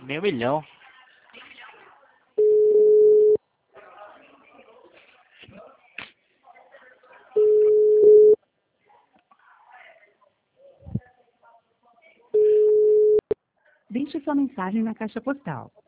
Meio milhão. Deixe sua mensagem na caixa postal